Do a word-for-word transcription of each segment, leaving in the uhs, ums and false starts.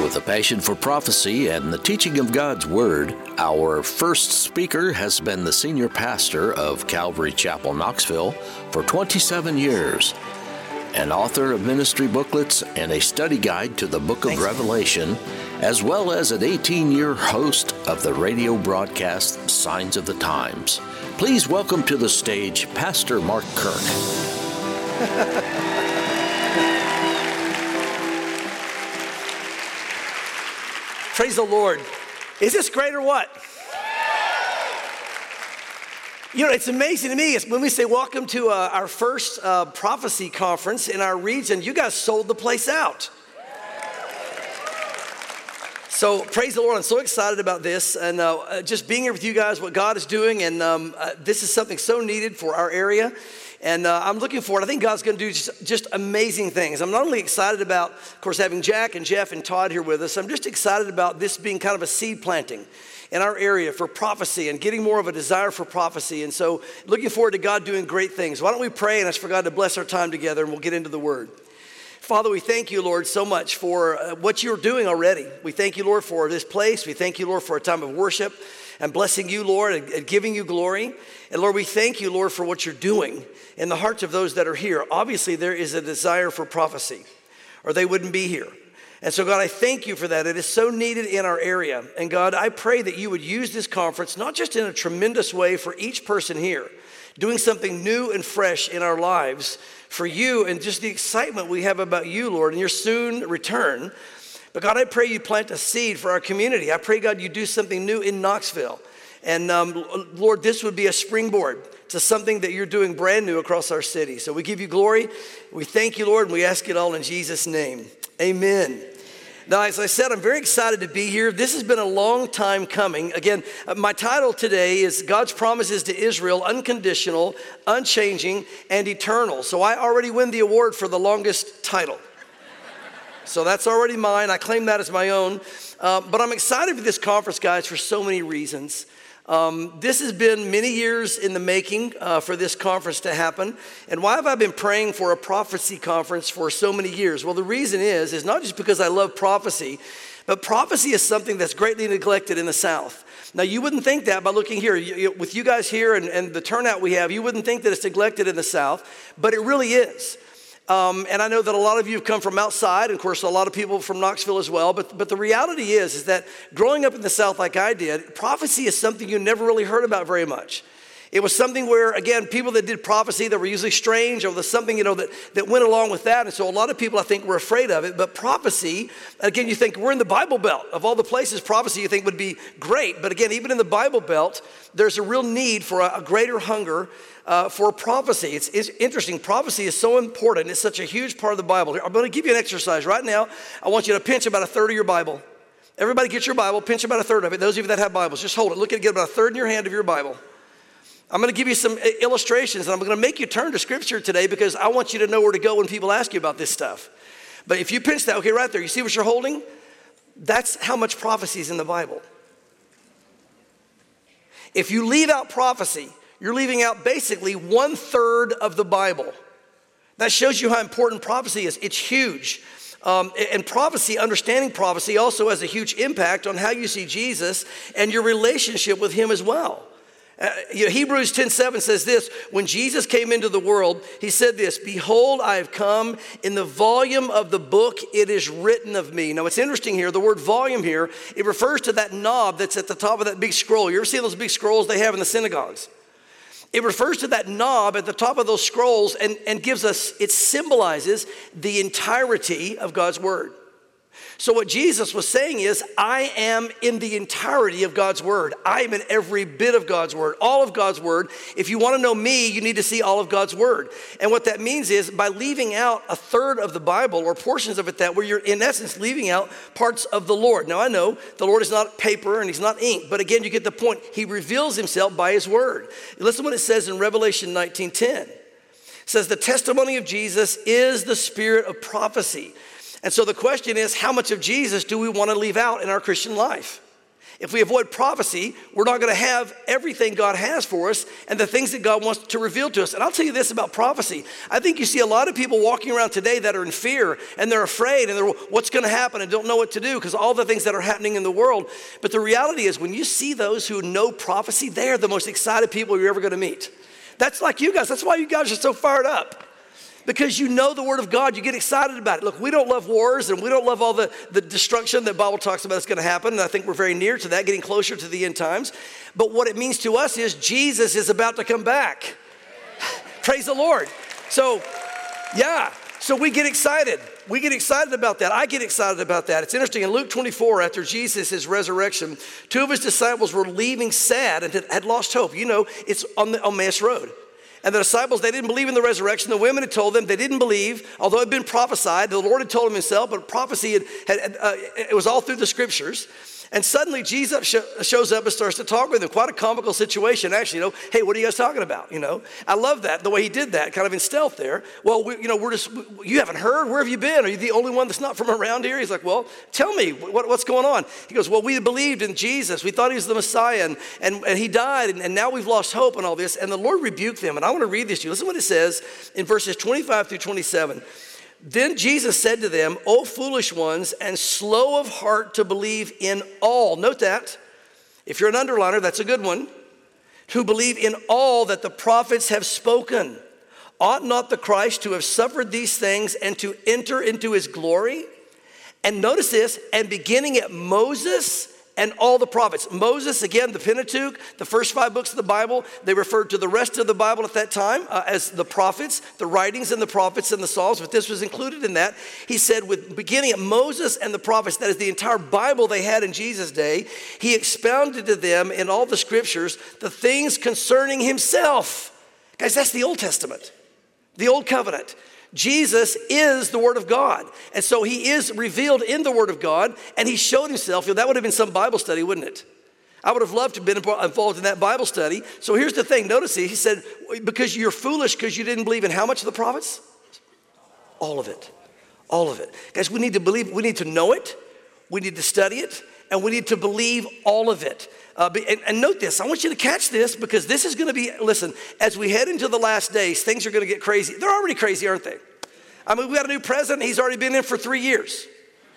With a passion for prophecy and the teaching of God's Word, our first speaker has been the senior pastor of Calvary Chapel, Knoxville, for twenty-seven years, an author of ministry booklets and a study guide to the book of Thanks, Revelation, man. As well as an eighteen-year host of the radio broadcast Signs of the Times. Please welcome to the stage Pastor Mark Kirk. Praise the Lord. Is this great or what? You know, it's amazing to me. It's when we say welcome to uh, our first uh, prophecy conference in our region, you guys sold the place out. So praise the Lord. I'm so excited about this and uh, just being here with you guys, what God is doing. And um, uh, this is something so needed for our area. And uh, I'm looking forward. I think God's going to do just, just amazing things. I'm not only excited about, of course, having Jack and Jeff and Todd here with us. I'm just excited about this being kind of a seed planting in our area for prophecy and getting more of a desire for prophecy. And so looking forward to God doing great things. Why don't we pray and ask for God to bless our time together, and we'll get into the Word. Father, we thank you, Lord, so much for uh, what you're doing already. We thank you, Lord, for this place. We thank you, Lord, for a time of worship and blessing you, Lord, and, and giving you glory. And Lord, we thank you, Lord, for what you're doing in the hearts of those that are here. Obviously, there is a desire for prophecy, or they wouldn't be here. And so, God, I thank you for that. It is so needed in our area. And God, I pray that you would use this conference, not just in a tremendous way for each person here, doing something new and fresh in our lives for you and just the excitement we have about you, Lord, and your soon return. But God, I pray you plant a seed for our community. I pray, God, you do something new in Knoxville. And um, Lord, this would be a springboard to something that you're doing brand new across our city. So we give you glory. We thank you, Lord, and we ask it all in Jesus' name. Amen. Now, as I said, I'm very excited to be here. This has been a long time coming. Again, my title today is God's Promises to Israel, Unconditional, Unchanging, and Eternal. So I already win the award for the longest title. So that's already mine. I claim that as my own. Uh, but I'm excited for this conference, guys, for so many reasons. Um, this has been many years in the making uh, for this conference to happen. And why have I been praying for a prophecy conference for so many years? Well, the reason is, is not just because I love prophecy, but prophecy is something that's greatly neglected in the South. Now, you wouldn't think that by looking here. You, you, with you guys here and, and the turnout we have, you wouldn't think that it's neglected in the South, but it really is. Um, and I know that a lot of you have come from outside, and of course a lot of people from Knoxville as well, but, but the reality is, is that growing up in the South like I did, prophecy is something you never really heard about very much. It was something where, again, people that did prophecy that were usually strange, or there's something, you know, that, that went along with that. And so a lot of people, I think, were afraid of it. But prophecy, again, you think we're in the Bible Belt. Of all the places prophecy you think would be great. But again, even in the Bible Belt, there's a real need for a, a greater hunger uh, for prophecy. It's, it's interesting. Prophecy is so important. It's such a huge part of the Bible. I'm going to give you an exercise right now. I want you to pinch about a third of your Bible. Everybody get your Bible. Pinch about a third of it. Those of you that have Bibles, just hold it. Look at it. Get about a third in your hand of your Bible. I'm going to give you some illustrations, and I'm going to make you turn to Scripture today because I want you to know where to go when people ask you about this stuff. But if you pinch that, okay, right there, you see what you're holding? That's how much prophecy is in the Bible. If you leave out prophecy, you're leaving out basically one third of the Bible. That shows you how important prophecy is. It's huge. Um, and prophecy, understanding prophecy also has a huge impact on how you see Jesus and your relationship with him as well. Uh, you know, Hebrews ten seven says this, when Jesus came into the world, he said this, behold, I have come, in the volume of the book it is written of me. Now, it's interesting here, the word volume here, it refers to that knob that's at the top of that big scroll. You ever see those big scrolls they have in the synagogues? It refers to that knob at the top of those scrolls and, and gives us, it symbolizes the entirety of God's word. So what Jesus was saying is, I am in the entirety of God's word. I am in every bit of God's word, all of God's word. If you want to know me, you need to see all of God's word. And what that means is, by leaving out a third of the Bible or portions of it that where you're in essence leaving out parts of the Lord. Now I know the Lord is not paper and he's not ink, but again, you get the point. He reveals himself by his word. Listen to what it says in Revelation nineteen ten. It says, the testimony of Jesus is the spirit of prophecy. And so the question is, how much of Jesus do we want to leave out in our Christian life? If we avoid prophecy, we're not going to have everything God has for us and the things that God wants to reveal to us. And I'll tell you this about prophecy. I think you see a lot of people walking around today that are in fear and they're afraid and they're what's going to happen and don't know what to do because all the things that are happening in the world. But the reality is when you see those who know prophecy, they are the most excited people you're ever going to meet. That's like you guys. That's why you guys are so fired up. Because you know the word of God, you get excited about it. Look, we don't love wars and we don't love all the, the destruction that the Bible talks about is going to happen. And I think we're very near to that, getting closer to the end times. But what it means to us is Jesus is about to come back. Praise the Lord. So, yeah, so we get excited. We get excited about that. I get excited about that. It's interesting. In Luke twenty-four, after Jesus' resurrection, two of his disciples were leaving sad and had lost hope. You know, it's on the Emmaus Road. And the disciples, they didn't believe in the resurrection. The women had told them they didn't believe, although it had been prophesied. The Lord had told them himself, but prophecy, had, had uh, it was all through the scriptures. And suddenly Jesus sh- shows up and starts to talk with them. Quite a comical situation, actually. You know, hey, what are you guys talking about? You know, I love that, the way he did that, kind of in stealth there. Well, we, you know, we're just, you haven't heard? Where have you been? Are you the only one that's not from around here? He's like, well, tell me, what, what's going on? He goes, well, we believed in Jesus. We thought he was the Messiah, and, and, and he died, and, and now we've lost hope and all this. And the Lord rebuked them. And I want to read this to you. Listen to what it says in verses twenty-five through twenty-seven. Then Jesus said to them, O foolish ones, and slow of heart to believe in all. Note that. If you're an underliner, that's a good one. To believe in all that the prophets have spoken. Ought not the Christ to have suffered these things and to enter into his glory? And notice this, and beginning at Moses and all the prophets. Moses, again, the Pentateuch, the first five books of the Bible, they referred to the rest of the Bible at that time uh, as the prophets, the writings and the prophets and the Psalms, but this was included in that. He said, with beginning at Moses and the prophets, that is the entire Bible they had in Jesus' day, he expounded to them in all the scriptures the things concerning himself. Guys, that's the Old Testament, the Old Covenant. Jesus is the Word of God. And so he is revealed in the Word of God, and he showed himself. You know, that would have been some Bible study, wouldn't it? I would have loved to have been involved in that Bible study. So here's the thing. Notice he said, because you're foolish because you didn't believe in how much of the prophets? All of it. All of it. Guys, we need to believe, we need to know it, we need to study it, and we need to believe all of it. Uh, and, and note this, I want you to catch this because this is going to be, listen, as we head into the last days, things are going to get crazy. They're already crazy, aren't they? I mean, we got a new president. He's already been in for three years.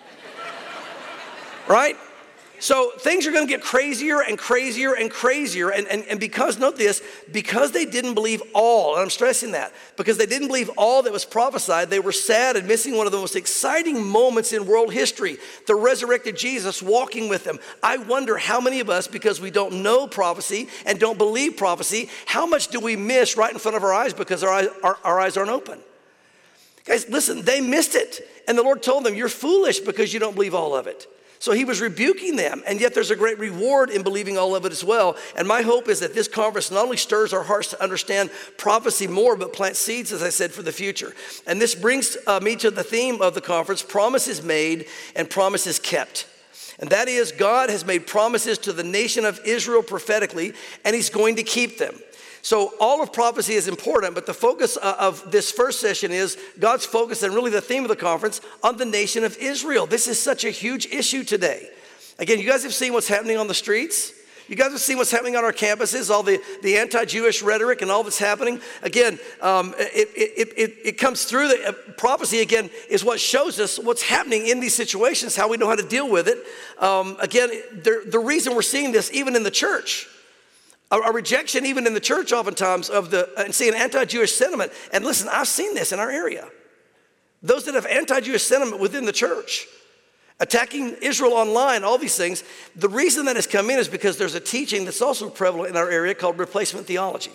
Right? So things are going to get crazier and crazier and crazier. And, and, and because, note this, because they didn't believe all, and I'm stressing that, because they didn't believe all that was prophesied, they were sad and missing one of the most exciting moments in world history, the resurrected Jesus walking with them. I wonder how many of us, because we don't know prophecy and don't believe prophecy, how much do we miss right in front of our eyes because our eyes, our, our eyes aren't open? Guys, listen, they missed it. And the Lord told them, you're foolish because you don't believe all of it. So he was rebuking them, and yet there's a great reward in believing all of it as well. And my hope is that this conference not only stirs our hearts to understand prophecy more, but plants seeds, as I said, for the future. And this brings uh, me to the theme of the conference, promises made and promises kept. And that is, God has made promises to the nation of Israel prophetically, and he's going to keep them. So all of prophecy is important, but the focus of this first session is God's focus, and really the theme of the conference, on the nation of Israel. This is such a huge issue today. Again, you guys have seen what's happening on the streets. You guys have seen what's happening on our campuses, all the, the anti-Jewish rhetoric and all that's happening. Again, um, it, it, it, it comes through. The uh, prophecy, again, is what shows us what's happening in these situations, how we know how to deal with it. Um, again, the, the reason we're seeing this even in the church, A, a rejection even in the church oftentimes of the, and seeing anti-Jewish sentiment. And listen, I've seen this in our area. Those that have anti-Jewish sentiment within the church, attacking Israel online, all these things. The reason that has come in is because there's a teaching that's also prevalent in our area called replacement theology.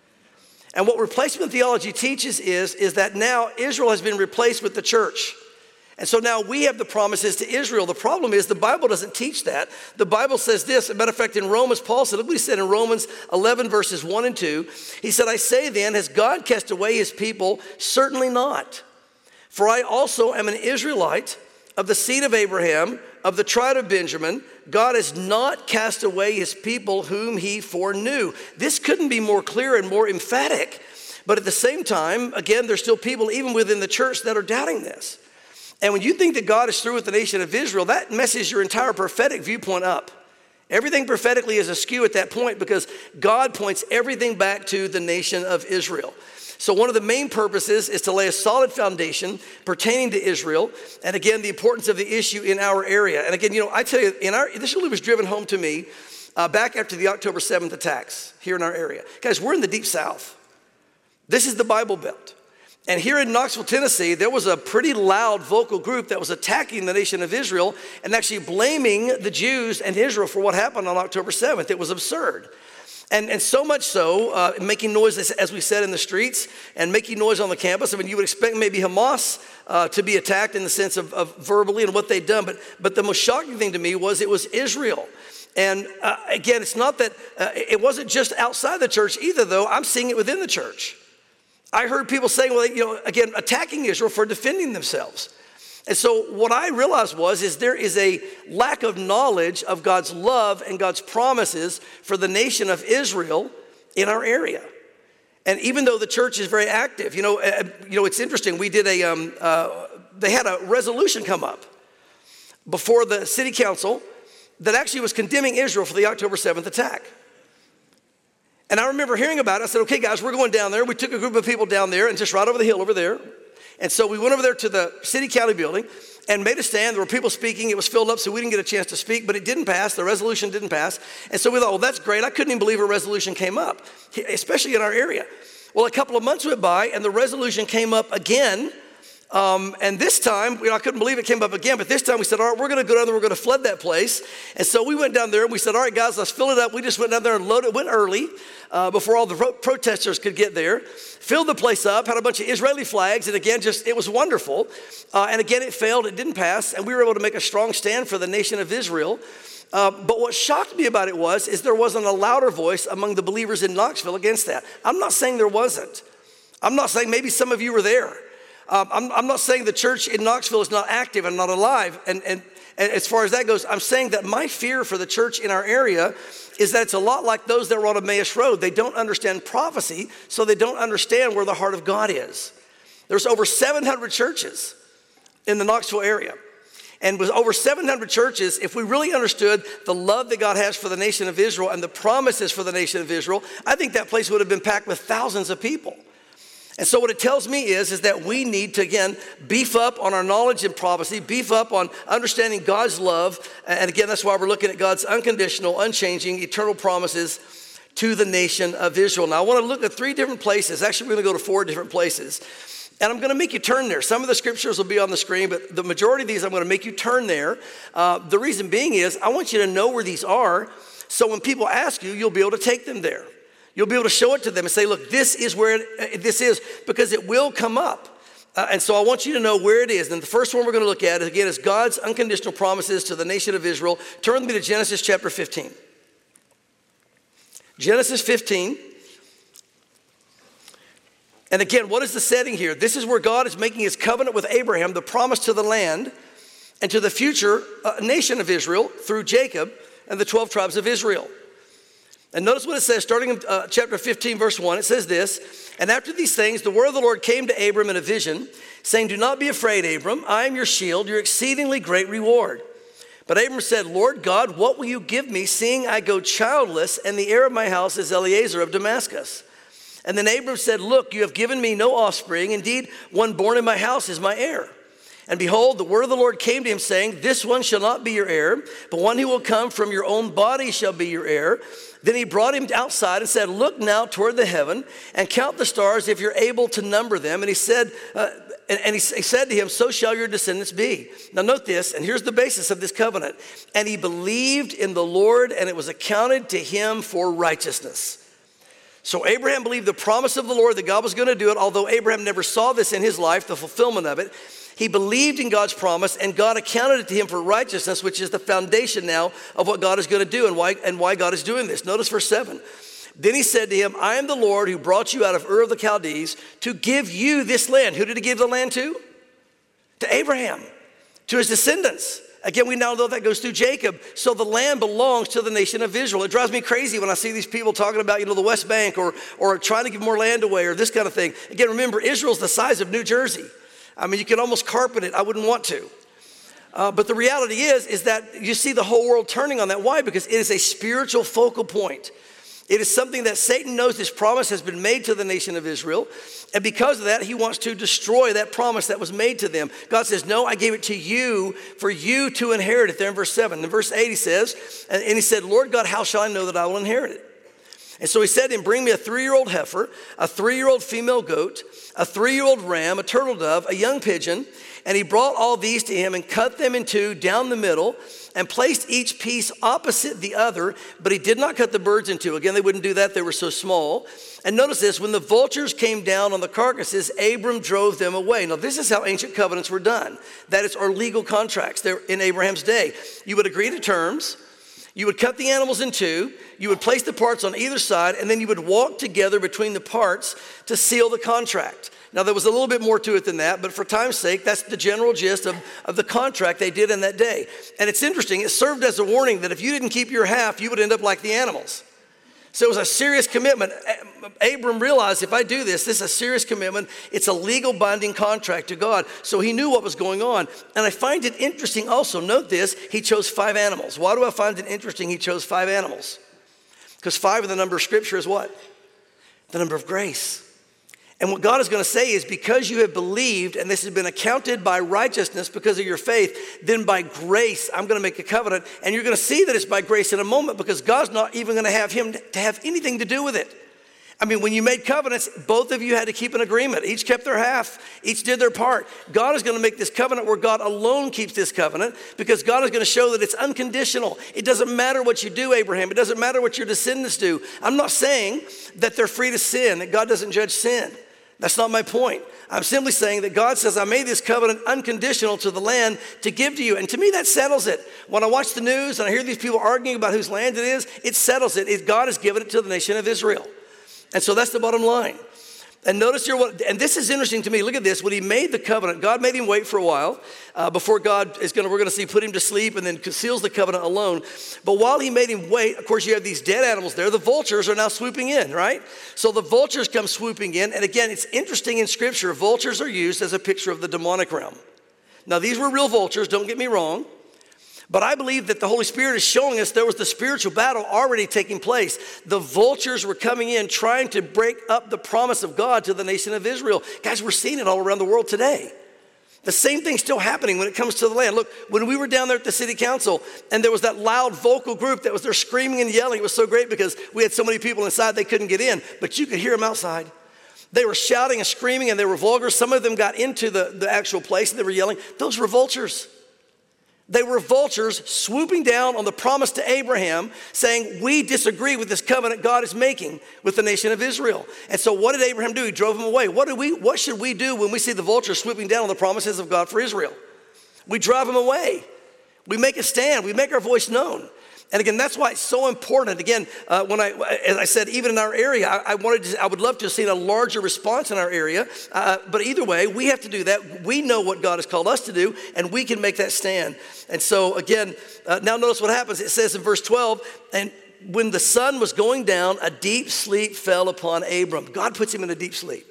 And what replacement theology teaches is, is that now Israel has been replaced with the church. And so now we have the promises to Israel. The problem is the Bible doesn't teach that. The Bible says this. As a matter of fact, in Romans, Paul said, look what he said in Romans eleven, verses one and two. He said, I say then, has God cast away his people? Certainly not. For I also am an Israelite of the seed of Abraham, of the tribe of Benjamin. God has not cast away his people whom he foreknew. This couldn't be more clear and more emphatic. But at the same time, again, there's still people even within the church that are doubting this. And when you think that God is through with the nation of Israel, that messes your entire prophetic viewpoint up. Everything prophetically is askew at that point because God points everything back to the nation of Israel. So one of the main purposes is to lay a solid foundation pertaining to Israel. And again, the importance of the issue in our area. And again, you know, I tell you, in our, this really was driven home to me uh, back after the October seventh attacks here in our area. Guys, we're in the deep South. This is the Bible Belt. And here in Knoxville, Tennessee, there was a pretty loud vocal group that was attacking the nation of Israel and actually blaming the Jews and Israel for what happened on October seventh. It was absurd. And, and so much so, uh, making noise, as, as we said, in the streets and making noise on the campus. I mean, you would expect maybe Hamas uh, to be attacked in the sense of, of verbally and what they'd done. But, but the most shocking thing to me was it was Israel. And uh, again, it's not that, uh, it wasn't just outside the church either, though. I'm seeing it within the church. I heard people saying, well, you know, again, attacking Israel for defending themselves. And so what I realized was, is there is a lack of knowledge of God's love and God's promises for the nation of Israel in our area. And even though the church is very active, you know, uh, you know, it's interesting. We did a, um, uh, they had a resolution come up before the city council that actually was condemning Israel for the October seventh attack. And I remember hearing about it. I said, okay, guys, we're going down there. We took a group of people down there and just right over the hill over there. And so we went over there to the city county building and made a stand. There were people speaking. It was filled up, so we didn't get a chance to speak, but it didn't pass. The resolution didn't pass. And so we thought, well, that's great. I couldn't even believe a resolution came up, especially in our area. Well, a couple of months went by, and the resolution came up again. Um, and this time, you know, I couldn't believe it came up again, but this time we said, all right, we're going to go down there, we're going to flood that place. And so we went down there and we said, all right, guys, let's fill it up. We just went down there and loaded, went early uh, before all the pro- protesters could get there, filled the place up, had a bunch of Israeli flags, and again, just, it was wonderful. Uh, and again, it failed, it didn't pass, and we were able to make a strong stand for the nation of Israel. Uh, but what shocked me about it was, is there wasn't a louder voice among the believers in Knoxville against that. I'm not saying there wasn't. I'm not saying maybe some of you were there. Um, I'm, I'm not saying the church in Knoxville is not active and not alive. And, and, and as far as that goes, I'm saying that my fear for the church in our area is that it's a lot like those that were on Emmaus Road. They don't understand prophecy, so they don't understand where the heart of God is. There's over seven hundred churches in the Knoxville area. And with over seven hundred churches, if we really understood the love that God has for the nation of Israel and the promises for the nation of Israel, I think that place would have been packed with thousands of people. And so what it tells me is, is that we need to, again, beef up on our knowledge and prophecy, beef up on understanding God's love. And again, that's why we're looking at God's unconditional, unchanging, eternal promises to the nation of Israel. Now, I want to look at three different places. Actually, we're going to go to four different places. And I'm going to make you turn there. Some of the scriptures will be on the screen, but the majority of these, I'm going to make you turn there. Uh, the reason being is, I want you to know where these are, so when people ask you, you'll be able to take them there. You'll be able to show it to them and say, look, this is where it, this is, because it will come up. Uh, and so I want you to know where it is. And the first one we're going to look at, again, is God's unconditional promises to the nation of Israel. Turn with me to Genesis chapter fifteen. Genesis fifteen. And again, what is the setting here? This is where God is making his covenant with Abraham, the promise to the land and to the future uh, nation of Israel through Jacob and the twelve tribes of Israel. And notice what it says, starting in uh, chapter fifteen, verse one. It says this, and after these things, the word of the Lord came to Abram in a vision, saying, do not be afraid, Abram. I am your shield, your exceedingly great reward. But Abram said, Lord God, what will you give me, seeing I go childless, and the heir of my house is Eliezer of Damascus? And then Abram said, look, you have given me no offspring. Indeed, one born in my house is my heir. And behold, the word of the Lord came to him, saying, this one shall not be your heir, but one who will come from your own body shall be your heir. Then he brought him outside and said, look now toward the heaven and count the stars if you're able to number them. And he said, uh, and, and he, he said to him, so shall your descendants be. Now note this, and here's the basis of this covenant. And he believed in the Lord, and it was accounted to him for righteousness. So Abraham believed the promise of the Lord that God was going to do it, although Abraham never saw this in his life, the fulfillment of it. He believed in God's promise, and God accounted it to him for righteousness, which is the foundation now of what God is going to do and why, and why God is doing this. Notice verse seven. Then he said to him, I am the Lord who brought you out of Ur of the Chaldees to give you this land. Who did he give the land to? To Abraham, to his descendants. Again, we now know that goes through Jacob. So the land belongs to the nation of Israel. It drives me crazy when I see these people talking about, you know, the West Bank or, or trying to give more land away or this kind of thing. Again, remember, Israel's the size of New Jersey. I mean, you can almost carpet it. I wouldn't want to. Uh, but the reality is, is that you see the whole world turning on that. Why? Because it is a spiritual focal point. It is something that Satan knows this promise has been made to the nation of Israel. And because of that, he wants to destroy that promise that was made to them. God says, no, I gave it to you for you to inherit it. There in verse seven. In verse eight, he says, and, and he said, Lord God, how shall I know that I will inherit it? And so he said to him, bring me a three-year-old heifer, a three-year-old female goat, a three-year-old ram, a turtle dove, a young pigeon. And he brought all these to him and cut them in two down the middle and placed each piece opposite the other, but he did not cut the birds in two. Again, they wouldn't do that. They were so small. And notice this, when the vultures came down on the carcasses, Abram drove them away. Now, this is how ancient covenants were done. That is our legal contracts. They're in Abraham's day. You would agree to terms. You would cut the animals in two. You would place the parts on either side, and then you would walk together between the parts to seal the contract. Now, there was a little bit more to it than that, but for time's sake, that's the general gist of, of the contract they did in that day. And it's interesting, it served as a warning that if you didn't keep your half, you would end up like the animals. So it was a serious commitment. Abram realized, if I do this, this is a serious commitment. It's a legal binding contract to God. So he knew what was going on. And I find it interesting also, note this, he chose five animals. Why do I find it interesting he chose five animals? Because five of the number of Scripture is what? The number of grace. And what God is going to say is, because you have believed and this has been accounted by righteousness because of your faith, then by grace, I'm going to make a covenant. And you're going to see that it's by grace in a moment, because God's not even going to have him to have anything to do with it. I mean, when you made covenants, both of you had to keep an agreement. Each kept their half. Each did their part. God is going to make this covenant where God alone keeps this covenant, because God is going to show that it's unconditional. It doesn't matter what you do, Abraham. It doesn't matter what your descendants do. I'm not saying that they're free to sin, that God doesn't judge sin. That's not my point. I'm simply saying that God says, I made this covenant unconditional to the land to give to you. And to me, that settles it. When I watch the news and I hear these people arguing about whose land it is, it settles it. It God has given it to the nation of Israel. And so that's the bottom line. And notice here what, and this is interesting to me. Look at this. When he made the covenant, God made him wait for a while uh, before God is going to, we're going to see, put him to sleep and then seals the covenant alone. But while he made him wait, of course, you have these dead animals there. The vultures are now swooping in, right? So the vultures come swooping in. And again, it's interesting in Scripture, vultures are used as a picture of the demonic realm. Now, these were real vultures, don't get me wrong. But I believe that the Holy Spirit is showing us there was the spiritual battle already taking place. The vultures were coming in trying to break up the promise of God to the nation of Israel. Guys, we're seeing it all around the world today. The same thing's still happening when it comes to the land. Look, when we were down there at the city council and there was that loud vocal group that was there screaming and yelling, it was so great because we had so many people inside they couldn't get in, but you could hear them outside. They were shouting and screaming and they were vulgar. Some of them got into the, the actual place and they were yelling. Those were vultures. They were vultures swooping down on the promise to Abraham, saying, we disagree with this covenant God is making with the nation of Israel. And so what did Abraham do? He drove them away. What do we? What should we do when we see the vultures swooping down on the promises of God for Israel? We drive them away. We make a stand. We make our voice known. And again, that's why it's so important. Again, uh, when I, as I said, even in our area, I, I wanted, to, I would love to have seen a larger response in our area. Uh, but either way, we have to do that. We know what God has called us to do, and we can make that stand. And so again, uh, now notice what happens. It says in verse twelve, and when the sun was going down, a deep sleep fell upon Abram. God puts him in a deep sleep.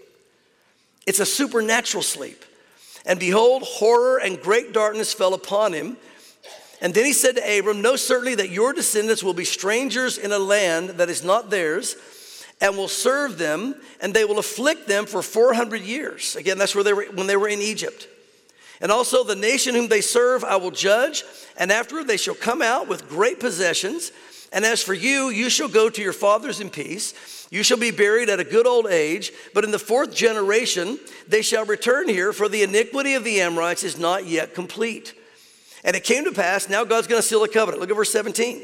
It's a supernatural sleep. And behold, horror and great darkness fell upon him. And then he said to Abram, know certainly that your descendants will be strangers in a land that is not theirs, and will serve them, and they will afflict them for four hundred years. Again, that's where they were when they were in Egypt. And also the nation whom they serve I will judge, and afterward they shall come out with great possessions. And as for you, you shall go to your fathers in peace. You shall be buried at a good old age. But in the fourth generation they shall return here, for the iniquity of the Amorites is not yet complete. And it came to pass, now God's going to seal a covenant. Look at verse seventeen.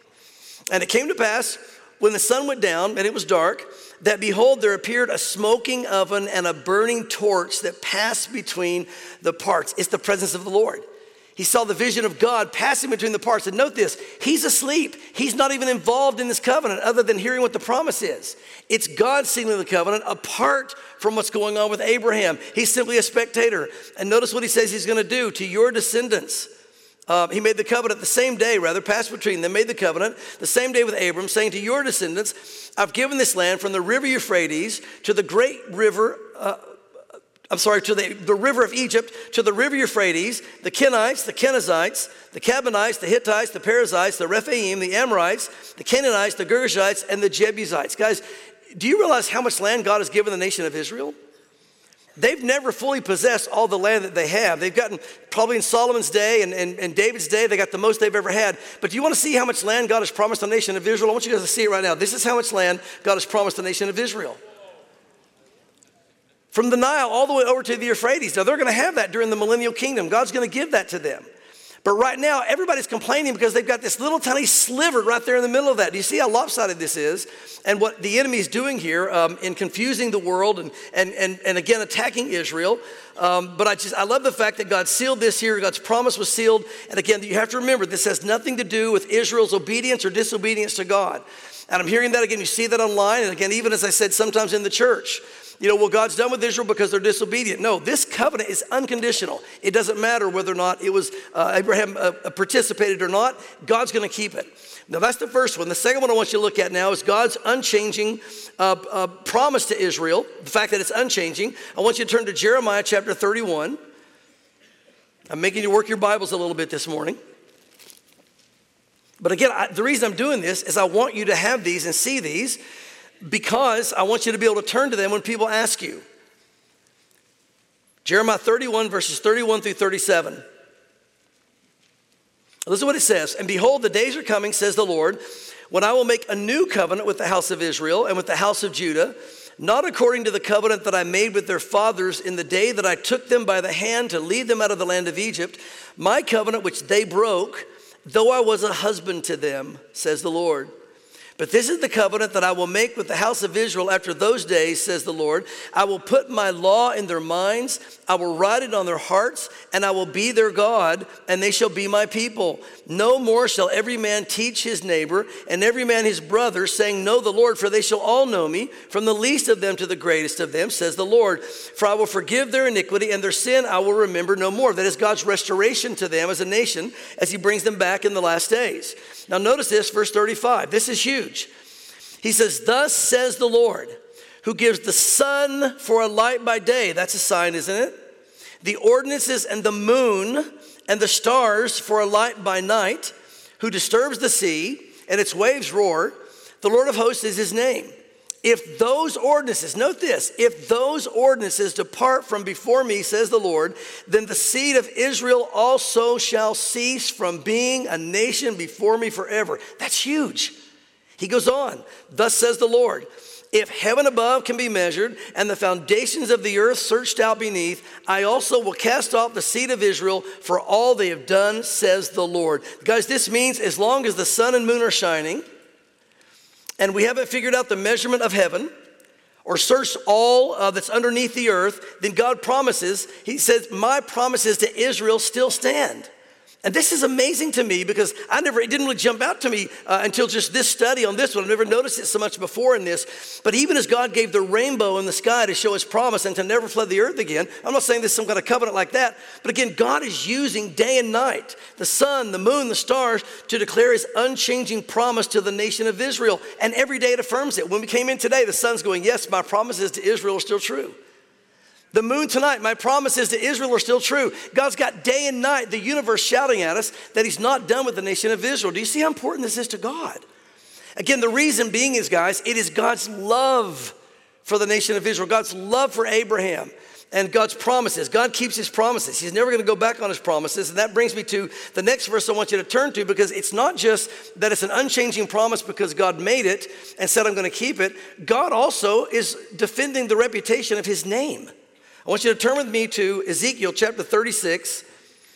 And it came to pass, when the sun went down and it was dark, that behold, there appeared a smoking oven and a burning torch that passed between the parts. It's the presence of the Lord. He saw the vision of God passing between the parts. And note this, he's asleep. He's not even involved in this covenant other than hearing what the promise is. It's God sealing the covenant apart from what's going on with Abraham. He's simply a spectator. And notice what he says he's going to do to your descendants. Uh, he made the covenant the same day, rather, passed between them, made the covenant the same day with Abram, saying to your descendants, I've given this land from the river Euphrates to the great river, uh, I'm sorry, to the, the river of Egypt, to the river Euphrates, the Kenites, the Kenizzites, the Cabanites, the Hittites, the Perizzites, the Rephaim, the Amorites, the Canaanites, the Girgashites, and the Jebusites. Guys, do you realize how much land God has given the nation of Israel? They've never fully possessed all the land that they have. They've gotten, probably in Solomon's day and, and, and David's day, they got the most they've ever had. But do you want to see how much land God has promised the nation of Israel? I want you guys to see it right now. This is how much land God has promised the nation of Israel. From the Nile all the way over to the Euphrates. Now, they're going to have that during the millennial kingdom. God's going to give that to them. But right now, everybody's complaining because they've got this little tiny sliver right there in the middle of that. Do you see how lopsided this is? And what the enemy is doing here um, in confusing the world and, and, and, and again, attacking Israel. Um, but I just, I love the fact that God sealed this here. God's promise was sealed. And again, you have to remember, this has nothing to do with Israel's obedience or disobedience to God. And I'm hearing that again. You see that online. And again, even as I said, sometimes in the church. You know, well, God's done with Israel because they're disobedient. No, this covenant is unconditional. It doesn't matter whether or not it was uh, Abraham uh, participated or not. God's going to keep it. Now, that's the first one. The second one I want you to look at now is God's unchanging uh, uh, promise to Israel, the fact that it's unchanging. I want you to turn to Jeremiah chapter thirty-one. I'm making you work your Bibles a little bit this morning. But again, I, the reason I'm doing this is I want you to have these and see these, because I want you to be able to turn to them when people ask you. Jeremiah thirty-one, verses thirty-one through thirty-seven. Listen to what it says. And behold, the days are coming, says the Lord, when I will make a new covenant with the house of Israel and with the house of Judah, not according to the covenant that I made with their fathers in the day that I took them by the hand to lead them out of the land of Egypt, my covenant which they broke, though I was a husband to them, says the Lord. But this is the covenant that I will make with the house of Israel after those days, says the Lord. I will put my law in their minds, I will write it on their hearts, and I will be their God, and they shall be my people. No more shall every man teach his neighbor, and every man his brother, saying, know the Lord, for they shall all know me, from the least of them to the greatest of them, says the Lord. For I will forgive their iniquity, and their sin I will remember no more. That is God's restoration to them as a nation, as he brings them back in the last days. Now notice this, verse thirty-five. This is huge. He says, thus says the Lord, who gives the sun for a light by day. That's a sign, isn't it? The ordinances and the moon and the stars for a light by night, who disturbs the sea and its waves roar. The Lord of hosts is his name. If those ordinances, note this, if those ordinances depart from before me, says the Lord, then the seed of Israel also shall cease from being a nation before me forever. That's huge. He goes on, thus says the Lord, if heaven above can be measured and the foundations of the earth searched out beneath, I also will cast off the seed of Israel for all they have done, says the Lord. Guys, this means as long as the sun and moon are shining, and we haven't figured out the measurement of heaven or searched all uh, that's underneath the earth, then God promises, he says, my promises to Israel still stand. And this is amazing to me because I never, it didn't really jump out to me uh, until just this study on this one. I've never noticed it so much before in this. But even as God gave the rainbow in the sky to show his promise and to never flood the earth again, I'm not saying this is some kind of covenant like that, but again, God is using day and night, the sun, the moon, the stars, to declare his unchanging promise to the nation of Israel. And every day it affirms it. When we came in today, the sun's going, yes, my promises to Israel are still true. The moon tonight, my promises to Israel are still true. God's got day and night, the universe shouting at us that he's not done with the nation of Israel. Do you see how important this is to God? Again, the reason being is, guys, it is God's love for the nation of Israel, God's love for Abraham, and God's promises. God keeps his promises. He's never going to go back on his promises. And that brings me to the next verse I want you to turn to, because it's not just that it's an unchanging promise because God made it and said, I'm going to keep it. God also is defending the reputation of his name. I want you to turn with me to Ezekiel chapter thirty-six.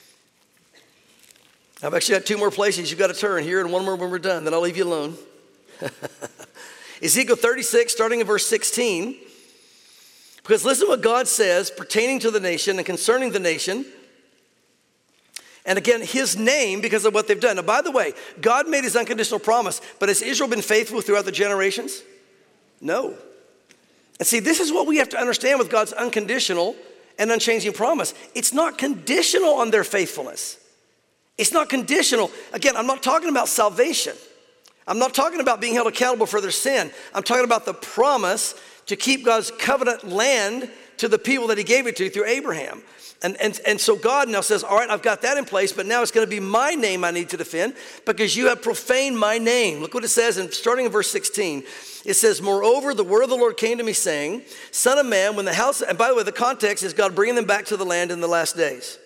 I've actually got two more places you've got to turn here and one more when we're done, then I'll leave you alone. Ezekiel thirty-six, starting in verse sixteen. Because listen to what God says pertaining to the nation and concerning the nation. And again, his name, because of what they've done. Now, by the way, God made his unconditional promise, but has Israel been faithful throughout the generations? No. And see, this is what we have to understand with God's unconditional and unchanging promise. It's not conditional on their faithfulness. It's not conditional. Again, I'm not talking about salvation. I'm not talking about being held accountable for their sin. I'm talking about the promise to keep God's covenant land to the people that he gave it to through Abraham. And, and, and so God now says, all right, I've got that in place, but now it's going to be my name I need to defend because you have profaned my name. Look what it says, in, starting in verse sixteen. It says, moreover, the word of the Lord came to me saying, son of man, when the house, and by the way, the context is God bringing them back to the land in the last days.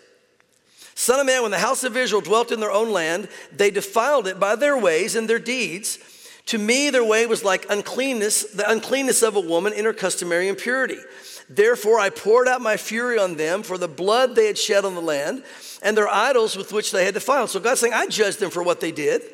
Son of man, when the house of Israel dwelt in their own land, they defiled it by their ways and their deeds. To me, their way was like uncleanness, the uncleanness of a woman in her customary impurity. Therefore, I poured out my fury on them for the blood they had shed on the land and their idols with which they had defiled. So God's saying, I judged them for what they did.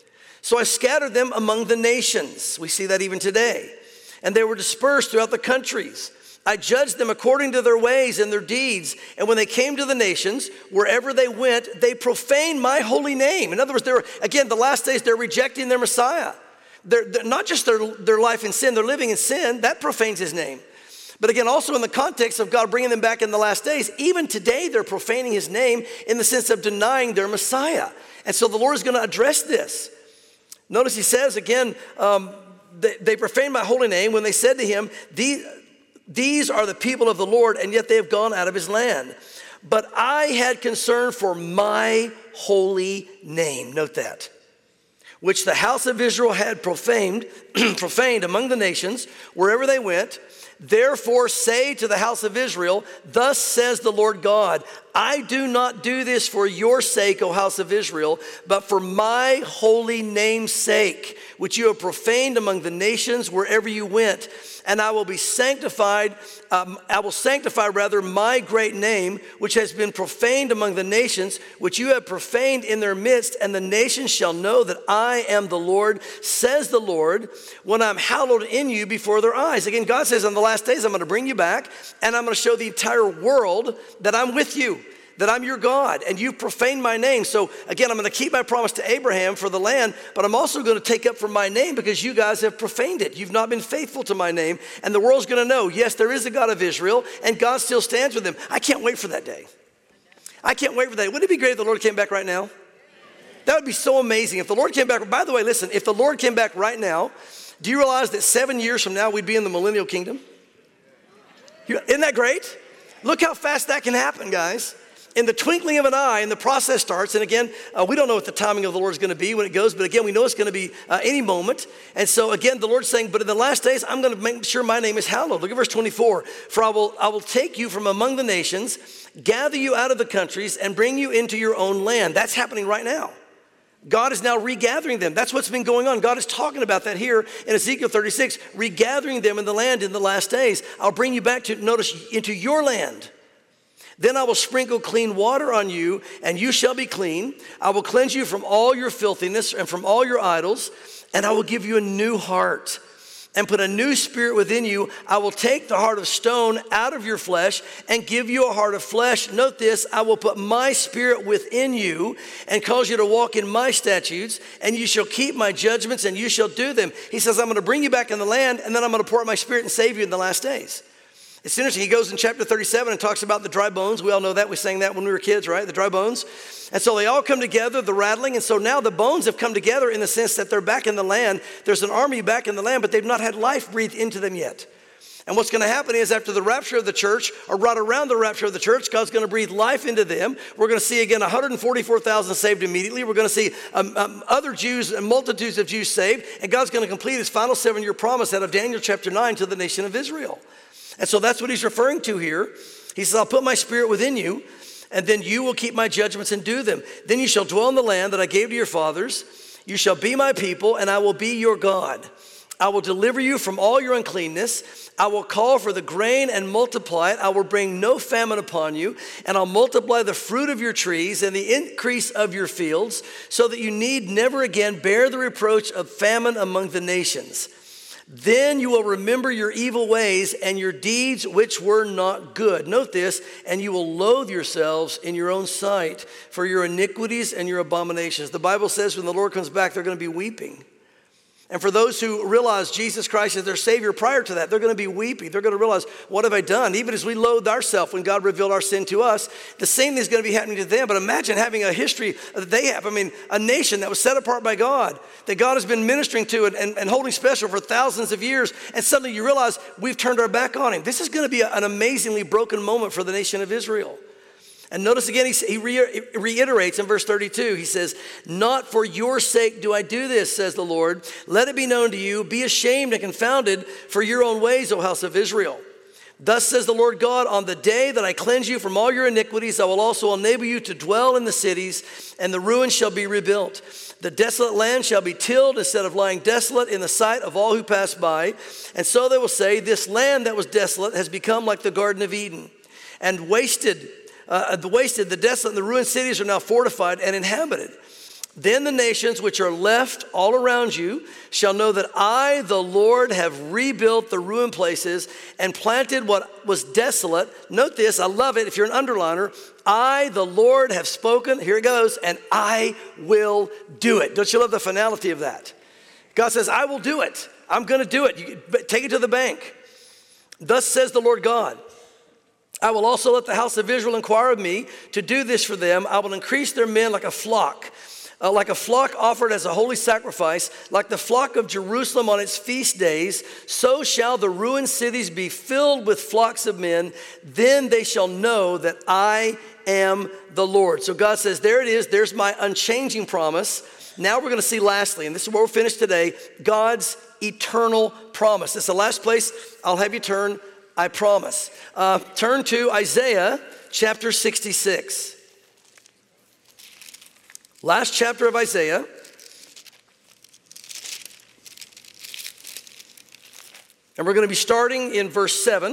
So I scattered them among the nations. We see that even today. And they were dispersed throughout the countries. I judged them according to their ways and their deeds. And when they came to the nations, wherever they went, they profaned my holy name. In other words, they're, again, the last days, they're rejecting their Messiah. They're, they're not just their, their life in sin, they're living in sin. That profanes his name. But again, also in the context of God bringing them back in the last days, even today they're profaning his name in the sense of denying their Messiah. And so the Lord is going to address this. Notice he says again, um, they, they profaned my holy name when they said to him, these, these are the people of the Lord, and yet they have gone out of his land. But I had concern for my holy name. Note that. Which the house of Israel had profaned, profaned among the nations, wherever they went. Therefore say to the house of Israel, thus says the Lord God, I do not do this for your sake, O house of Israel, but for my holy name's sake, which you have profaned among the nations wherever you went. And I will be sanctified, um, I will sanctify rather my great name, which has been profaned among the nations, which you have profaned in their midst, and the nations shall know that I am the Lord, says the Lord, when I'm hallowed in you before their eyes. Again, God says on the last days, I'm going to bring you back, and I'm going to show the entire world that I'm with you, that I'm your God, and you profaned my name. So again, I'm going to keep my promise to Abraham for the land, but I'm also going to take up for my name because you guys have profaned it. You've not been faithful to my name, and the world's going to know, yes, there is a God of Israel, and God still stands with them. I can't wait for that day. I can't wait for that. Wouldn't it be great if the Lord came back right now? That would be so amazing. If the Lord came back, by the way, listen, if the Lord came back right now, do you realize that seven years from now, we'd be in the millennial kingdom? Isn't that great? Look how fast that can happen, guys. In the twinkling of an eye, and the process starts. And again, uh, we don't know what the timing of the Lord is going to be when it goes, but again, we know it's going to be uh, any moment. And so again, the Lord's saying, but in the last days, I'm going to make sure my name is hallowed. Look at verse twenty-four. For I will, I will take you from among the nations, gather you out of the countries, and bring you into your own land. That's happening right now. God is now regathering them. That's what's been going on. God is talking about that here in Ezekiel thirty-six, regathering them in the land in the last days. I'll bring you back to, notice, into your land. Then I will sprinkle clean water on you, and you shall be clean. I will cleanse you from all your filthiness and from all your idols, and I will give you a new heart and put a new spirit within you. I will take the heart of stone out of your flesh and give you a heart of flesh. Note this, I will put my spirit within you and cause you to walk in my statutes, and you shall keep my judgments and you shall do them. He says, I'm going to bring you back in the land, and then I'm going to pour out my spirit and save you in the last days. It's interesting, he goes in chapter thirty-seven and talks about the dry bones. We all know that. We sang that when we were kids, right? The dry bones. And so they all come together, the rattling. And so now the bones have come together in the sense that they're back in the land. There's an army back in the land, but they've not had life breathed into them yet. And what's going to happen is after the rapture of the church, or right around the rapture of the church, God's going to breathe life into them. We're going to see again one hundred forty-four thousand saved immediately. We're going to see um, um, other Jews and multitudes of Jews saved. And God's going to complete his final seven-year promise out of Daniel chapter nine to the nation of Israel. And so that's what he's referring to here. He says, I'll put my spirit within you, and then you will keep my judgments and do them. Then you shall dwell in the land that I gave to your fathers. You shall be my people, and I will be your God. I will deliver you from all your uncleanness. I will call for the grain and multiply it. I will bring no famine upon you, and I'll multiply the fruit of your trees and the increase of your fields, so that you need never again bear the reproach of famine among the nations. Then you will remember your evil ways and your deeds which were not good. Note this, and you will loathe yourselves in your own sight for your iniquities and your abominations. The Bible says when the Lord comes back, they're going to be weeping. And for those who realize Jesus Christ is their Savior prior to that, they're going to be weeping. They're going to realize, what have I done? Even as we loathe ourselves when God revealed our sin to us, the same thing is going to be happening to them. But imagine having a history that they have. I mean, a nation that was set apart by God, that God has been ministering to and, and, and holding special for thousands of years. And suddenly you realize we've turned our back on him. This is going to be a, an amazingly broken moment for the nation of Israel. And notice again, he, he re- reiterates in verse thirty-two, he says, not for your sake do I do this, says the Lord. Let it be known to you, be ashamed and confounded for your own ways, O house of Israel. Thus says the Lord God, on the day that I cleanse you from all your iniquities, I will also enable you to dwell in the cities, and the ruins shall be rebuilt. The desolate land shall be tilled instead of lying desolate in the sight of all who pass by. And so they will say, this land that was desolate has become like the Garden of Eden, and wasted Uh, the wasted, the desolate, and the ruined cities are now fortified and inhabited. Then the nations which are left all around you shall know that I, the Lord, have rebuilt the ruined places and planted what was desolate. Note this, I love it if you're an underliner. I, the Lord, have spoken, here it goes, and I will do it. Don't you love the finality of that? God says, I will do it. I'm going to do it. You, take it to the bank. Thus says the Lord God. I will also let the house of Israel inquire of me to do this for them. I will increase their men like a flock, uh, like a flock offered as a holy sacrifice, like the flock of Jerusalem on its feast days. So shall the ruined cities be filled with flocks of men. Then they shall know that I am the Lord. So God says, there it is. There's my unchanging promise. Now we're going to see lastly, and this is where we'll finish today, God's eternal promise. This is the last place I'll have you turn. I promise. Uh, turn to Isaiah chapter sixty-six. Last chapter of Isaiah. And we're going to be starting in verse seven.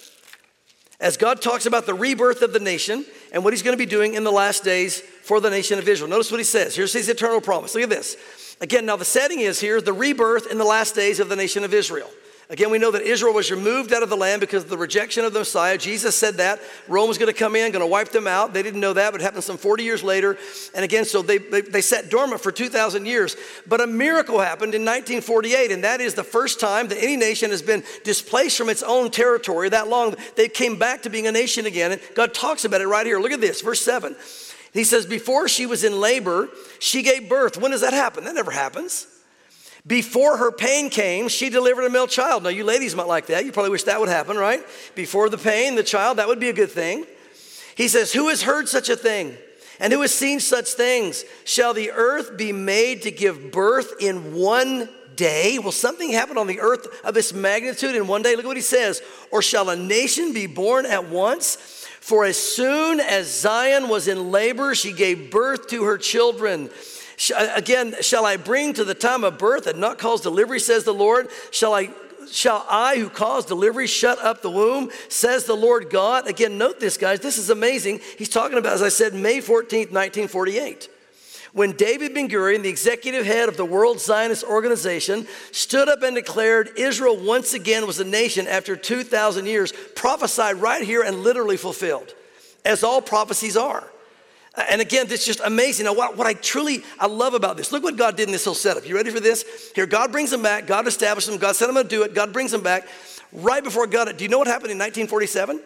As God talks about the rebirth of the nation and what he's going to be doing in the last days for the nation of Israel. Notice what he says. Here's his eternal promise. Look at this. Again, now the setting is here, the rebirth in the last days of the nation of Israel. Again, we know that Israel was removed out of the land because of the rejection of the Messiah. Jesus said that. Rome was going to come in, going to wipe them out. They didn't know that, but it happened some forty years later. And again, so they, they, they sat dormant for two thousand years. But a miracle happened in nineteen forty-eight, and that is the first time that any nation has been displaced from its own territory that long. They came back to being a nation again. And God talks about it right here. Look at this, verse seven. He says, before she was in labor, she gave birth. When does that happen? That never happens. Before her pain came, she delivered a male child. Now, you ladies might like that. You probably wish that would happen, right? Before the pain, the child, that would be a good thing. He says, who has heard such a thing? And who has seen such things? Shall the earth be made to give birth in one day? Will something happen on the earth of this magnitude in one day? Look at what he says. Or shall a nation be born at once? For as soon as Zion was in labor, she gave birth to her children. Again, shall I bring to the time of birth and not cause delivery, says the Lord? Shall I, shall I who cause delivery shut up the womb, says the Lord God? Again, note this, guys. This is amazing. He's talking about, as I said, May fourteenth, nineteen forty-eight. When David Ben-Gurion, the executive head of the World Zionist Organization, stood up and declared Israel once again was a nation after two thousand years, prophesied right here and literally fulfilled, as all prophecies are. And again, this is just amazing. Now, what, what I truly, I love about this, look what God did in this whole setup. You ready for this? Here, God brings them back. God established them. God said, I'm going to do it. God brings them back. Right before God, do you know what happened in nineteen forty-seven?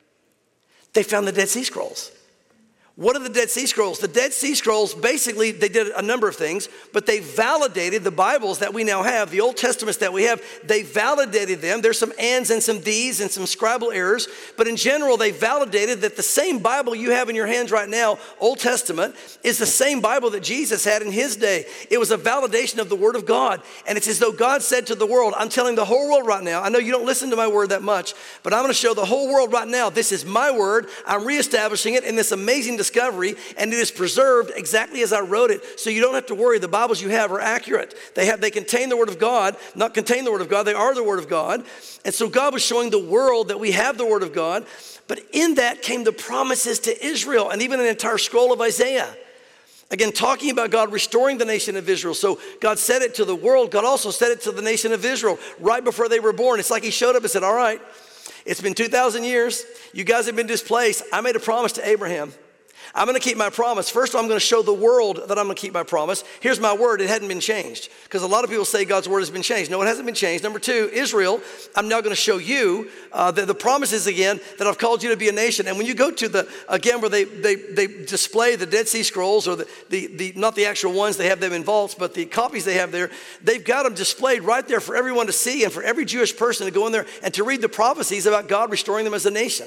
They found the Dead Sea Scrolls. What are the Dead Sea Scrolls? The Dead Sea Scrolls, basically, they did a number of things, but they validated the Bibles that we now have, the Old Testaments that we have. They validated them. There's some ands and some these and some scribal errors, but in general, they validated that the same Bible you have in your hands right now, Old Testament, is the same Bible that Jesus had in his day. It was a validation of the Word of God, and it's as though God said to the world, I'm telling the whole world right now, I know you don't listen to my word that much, but I'm going to show the whole world right now, this is my word. I'm reestablishing it in this amazing discovery, and it is preserved exactly as I wrote it, so you don't have to worry. The Bibles you have are accurate. They have, they contain the Word of God, not contain the Word of God. They are the Word of God. And so God was showing the world that we have the Word of God, but in that came the promises to Israel and even an entire scroll of Isaiah. Again, talking about God restoring the nation of Israel. So God said it to the world. God also said it to the nation of Israel right before they were born. It's like he showed up and said, all right, it's been two thousand years. You guys have been displaced. I made a promise to Abraham. I'm going to keep my promise. First, I'm going to show the world that I'm going to keep my promise. Here's my word. It hadn't been changed. Because a lot of people say God's word has been changed. No, it hasn't been changed. Number two, Israel, I'm now going to show you uh, the, the promises again that I've called you to be a nation. And when you go to the, again, where they they, they display the Dead Sea Scrolls, or the, the, the not the actual ones, they have them in vaults, but the copies they have there, they've got them displayed right there for everyone to see and for every Jewish person to go in there and to read the prophecies about God restoring them as a nation.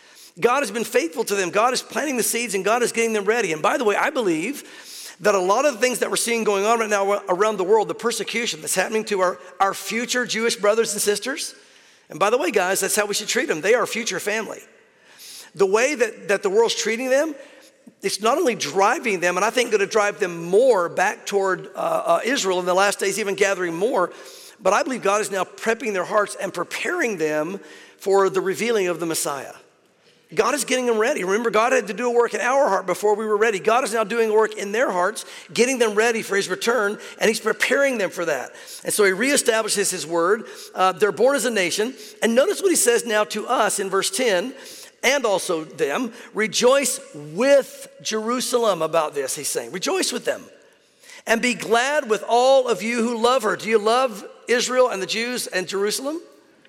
God has been faithful to them. God is planting the seeds and God is getting them ready. And by the way, I believe that a lot of the things that we're seeing going on right now around the world, the persecution that's happening to our, our future Jewish brothers and sisters, and by the way, guys, that's how we should treat them. They are future family. The way that, that the world's treating them, it's not only driving them, and I think going to drive them more back toward uh, uh, Israel in the last days, even gathering more, but I believe God is now prepping their hearts and preparing them for the revealing of the Messiah. God is getting them ready. Remember, God had to do a work in our heart before we were ready. God is now doing a work in their hearts, getting them ready for his return, and he's preparing them for that. And so he reestablishes his word. Uh, they're born as a nation. And notice what he says now to us in verse ten, and also them, rejoice with Jerusalem about this, he's saying. Rejoice with them. And be glad with all of you who love her. Do you love Israel and the Jews and Jerusalem?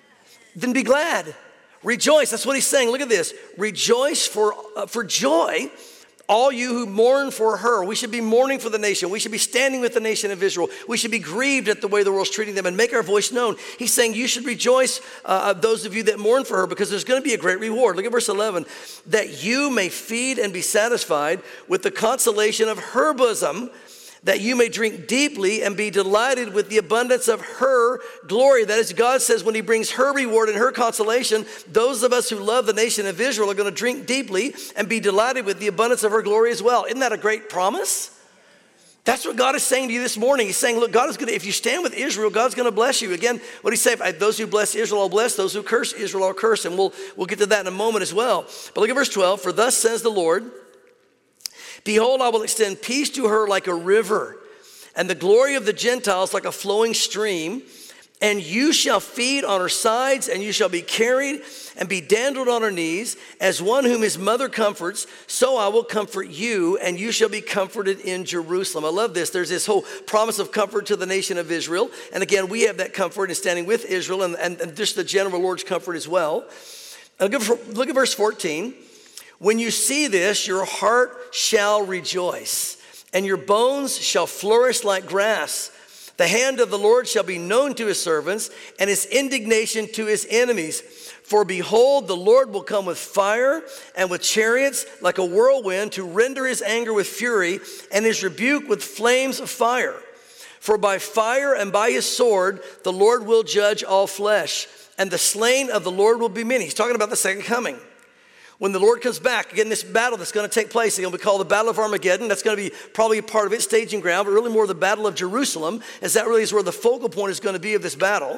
Then be glad. Rejoice, that's what he's saying. Look at this. Rejoice for, uh, for joy, all you who mourn for her. We should be mourning for the nation. We should be standing with the nation of Israel. We should be grieved at the way the world's treating them and make our voice known. He's saying you should rejoice, uh, those of you that mourn for her, because there's going to be a great reward. Look at verse eleven. That you may feed and be satisfied with the consolation of her bosom, that you may drink deeply and be delighted with the abundance of her glory. That is, God says when he brings her reward and her consolation, those of us who love the nation of Israel are going to drink deeply and be delighted with the abundance of her glory as well. Isn't that a great promise? That's what God is saying to you this morning. He's saying, look, God is going to, if you stand with Israel, God's going to bless you. Again, what he say? Those who bless Israel, I'll bless. Those who curse Israel, I'll curse. And we'll, we'll get to that in a moment as well. But look at verse twelve. For thus says the Lord, behold, I will extend peace to her like a river, and the glory of the Gentiles like a flowing stream. And you shall feed on her sides, and you shall be carried and be dandled on her knees. As one whom his mother comforts, so I will comfort you, and you shall be comforted in Jerusalem. I love this. There's this whole promise of comfort to the nation of Israel. And again, we have that comfort in standing with Israel, and, and, and just the general Lord's comfort as well. And look at, look at verse fourteen. When you see this, your heart shall rejoice, and your bones shall flourish like grass. The hand of the Lord shall be known to his servants, and his indignation to his enemies. For behold, the Lord will come with fire and with chariots like a whirlwind, to render his anger with fury and his rebuke with flames of fire. For by fire and by his sword the Lord will judge all flesh, and the slain of the Lord will be many. He's talking about the second coming. When the Lord comes back, again, this battle that's going to take place, it's going to be called the Battle of Armageddon. That's going to be probably a part of its staging ground, but really more the Battle of Jerusalem, as that really is where the focal point is going to be of this battle.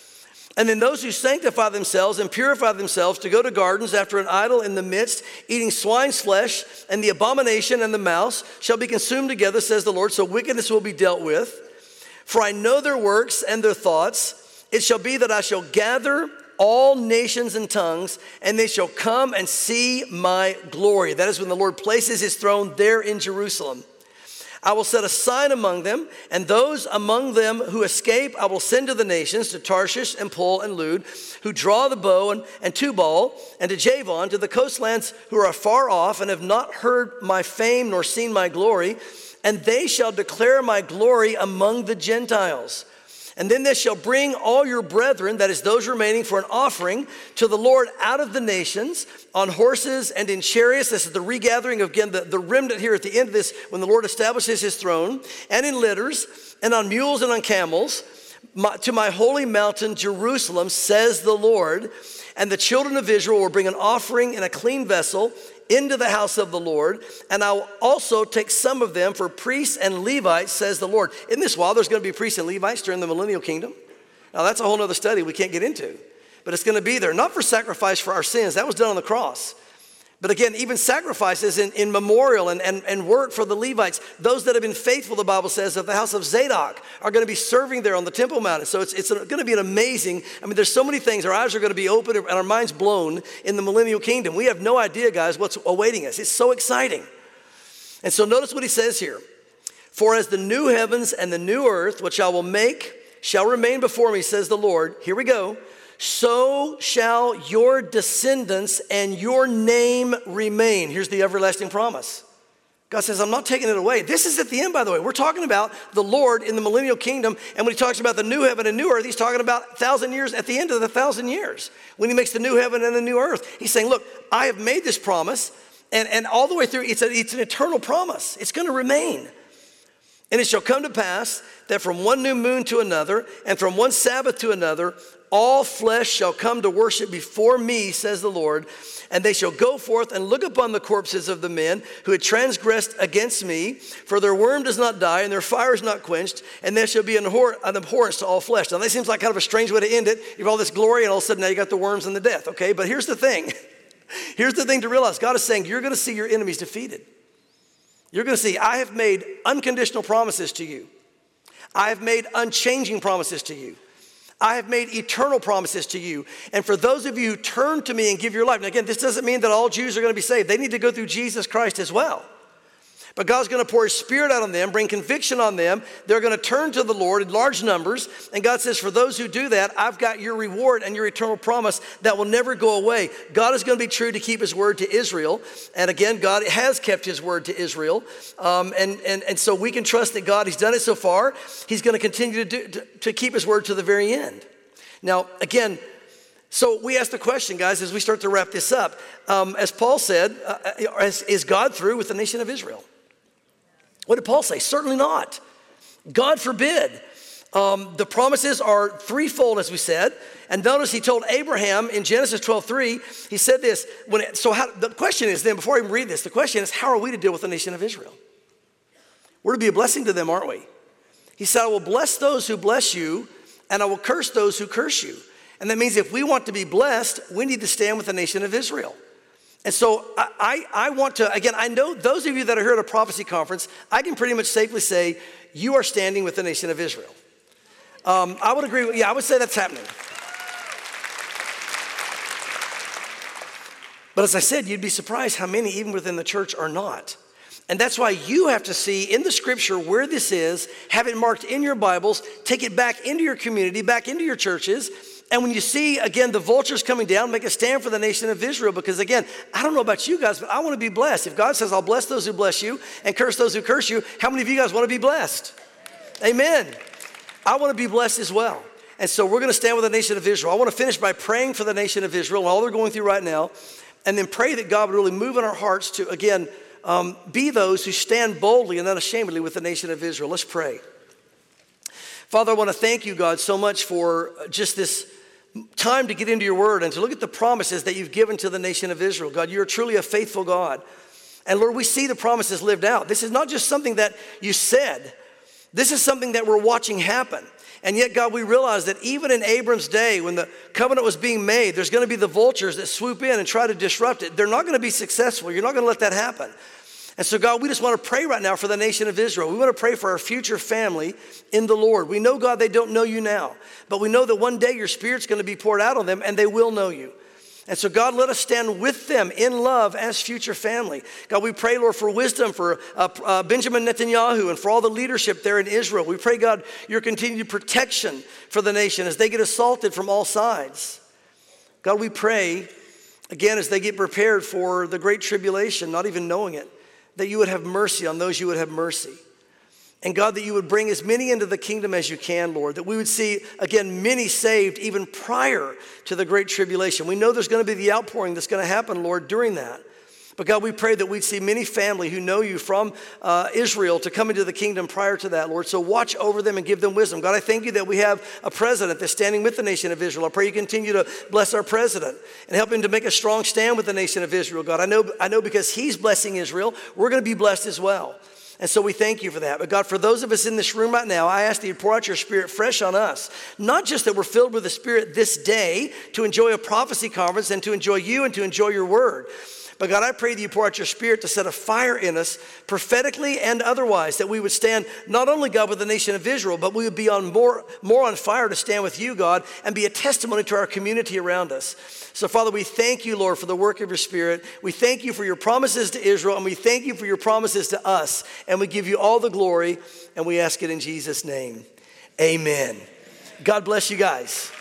And then those who sanctify themselves and purify themselves to go to gardens after an idol in the midst, eating swine's flesh, and the abomination and the mouse shall be consumed together, says the Lord. So wickedness will be dealt with. For I know their works and their thoughts. It shall be that I shall gather all nations and tongues, and they shall come and see my glory. That is when the Lord places his throne there in Jerusalem. I will set a sign among them, and those among them who escape I will send to the nations, to Tarshish and Pul and Lud, who draw the bow, and, and Tubal, and to Javan, to the coastlands who are far off and have not heard my fame nor seen my glory, and they shall declare my glory among the Gentiles. And then they shall bring all your brethren, that is those remaining, for an offering to the Lord out of the nations, on horses and in chariots. This is the regathering of, again, the, the remnant here at the end of this, when the Lord establishes his throne, and in litters, and on mules and on camels, my, to my holy mountain Jerusalem, says the Lord. And the children of Israel will bring an offering in a clean vessel into the house of the Lord, and I'll also take some of them for priests and Levites, says the Lord. Isn't this wild? There's going to be priests and Levites during the millennial kingdom. Now that's a whole other study we can't get into, but it's going to be there, not for sacrifice for our sins. That was done on the cross. But again, even sacrifices in, in memorial and, and, and work for the Levites. Those that have been faithful, the Bible says, of the house of Zadok are going to be serving there on the Temple Mount. So it's, it's going to be an amazing, I mean, there's so many things. Our eyes are going to be open and our minds blown in the millennial kingdom. We have no idea, guys, what's awaiting us. It's so exciting. And so notice what he says here. For as the new heavens and the new earth, which I will make, shall remain before me, says the Lord. Here we go. So shall your descendants and your name remain. Here's the everlasting promise. God says, I'm not taking it away. This is at the end, by the way. We're talking about the Lord in the millennial kingdom. And when he talks about the new heaven and new earth, he's talking about a thousand years at the end of the thousand years. When he makes the new heaven and the new earth, he's saying, look, I have made this promise. And, and all the way through, it's, a, it's an eternal promise. It's going to remain. And it shall come to pass that from one new moon to another, and from one Sabbath to another, all flesh shall come to worship before me, says the Lord. And they shall go forth and look upon the corpses of the men who had transgressed against me. For their worm does not die, and their fire is not quenched, and there shall be an, abhor- an abhorrence to all flesh. Now that seems like kind of a strange way to end it. You have all this glory, and all of a sudden now you got the worms and the death. Okay, but here's the thing. Here's the thing to realize. God is saying you're going to see your enemies defeated. You're going to see, I have made unconditional promises to you. I have made unchanging promises to you. I have made eternal promises to you. And for those of you who turn to me and give your life, now again, this doesn't mean that all Jews are going to be saved. They need to go through Jesus Christ as well. But God's going to pour his spirit out on them, bring conviction on them. They're going to turn to the Lord in large numbers. And God says, for those who do that, I've got your reward and your eternal promise that will never go away. God is going to be true to keep his word to Israel. And again, God has kept his word to Israel. Um, and, and, and so we can trust that God, he's done it so far. He's going to continue to, do, to, to keep his word to the very end. Now, again, so we ask the question, guys, as we start to wrap this up. Um, as Paul said, uh, is, is God through with the nation of Israel? What did Paul say? Certainly not. God forbid. Um, the promises are threefold, as we said. And notice he told Abraham in Genesis twelve three, he said this. When it, so how, the question is then, before I even read this, the question is, how are we to deal with the nation of Israel? We're to be a blessing to them, aren't we? He said, I will bless those who bless you, and I will curse those who curse you. And that means if we want to be blessed, we need to stand with the nation of Israel. And so I, I, I want to, again, I know those of you that are here at a prophecy conference, I can pretty much safely say you are standing with the nation of Israel. Um, I would agree, with, yeah, I would say that's happening. But as I said, you'd be surprised how many, even within the church, are not. And that's why you have to see in the scripture where this is, have it marked in your Bibles, take it back into your community, back into your churches. And when you see, again, the vultures coming down, make a stand for the nation of Israel. Because again, I don't know about you guys, but I want to be blessed. If God says, I'll bless those who bless you and curse those who curse you, how many of you guys want to be blessed? Amen. I want to be blessed as well. And so we're going to stand with the nation of Israel. I want to finish by praying for the nation of Israel and all they're going through right now. And then pray that God would really move in our hearts to, again, um, be those who stand boldly and unashamedly with the nation of Israel. Let's pray. Father, I want to thank you, God, so much for just this time to get into your word and to look at the promises that you've given to the nation of Israel. God, you're truly a faithful God. And Lord, we see the promises lived out. This is not just something that you said. This is something that we're watching happen. And yet, God, we realize that even in Abram's day, when the covenant was being made, there's going to be the vultures that swoop in and try to disrupt it. They're not going to be successful. You're not going to let that happen. And so, God, we just want to pray right now for the nation of Israel. We want to pray for our future family in the Lord. We know, God, they don't know you now. But we know that one day your Spirit's going to be poured out on them and they will know you. And so, God, let us stand with them in love as future family. God, we pray, Lord, for wisdom for uh, uh, Benjamin Netanyahu and for all the leadership there in Israel. We pray, God, your continued protection for the nation as they get assaulted from all sides. God, we pray, again, as they get prepared for the great tribulation, not even knowing it, that you would have mercy on those you would have mercy. And God, that you would bring as many into the kingdom as you can, Lord, that we would see, again, many saved even prior to the great tribulation. We know there's going to be the outpouring that's going to happen, Lord, during that. But God, we pray that we'd see many family who know you from uh, Israel to come into the kingdom prior to that, Lord. So watch over them and give them wisdom. God, I thank you that we have a president that's standing with the nation of Israel. I pray you continue to bless our president and help him to make a strong stand with the nation of Israel. God, I know, I know because he's blessing Israel, we're going to be blessed as well. And so we thank you for that. But God, for those of us in this room right now, I ask that you pour out your Spirit fresh on us. Not just that we're filled with the Spirit this day to enjoy a prophecy conference and to enjoy you and to enjoy your word, But God, I pray that you pour out your Spirit to set a fire in us, prophetically and otherwise, that we would stand not only, God, with the nation of Israel, but we would be on more, more on fire to stand with you, God, and be a testimony to our community around us. So, Father, we thank you, Lord, for the work of your Spirit. We thank you for your promises to Israel, and we thank you for your promises to us. And we give you all the glory, and we ask it in Jesus' name. Amen. God bless you guys.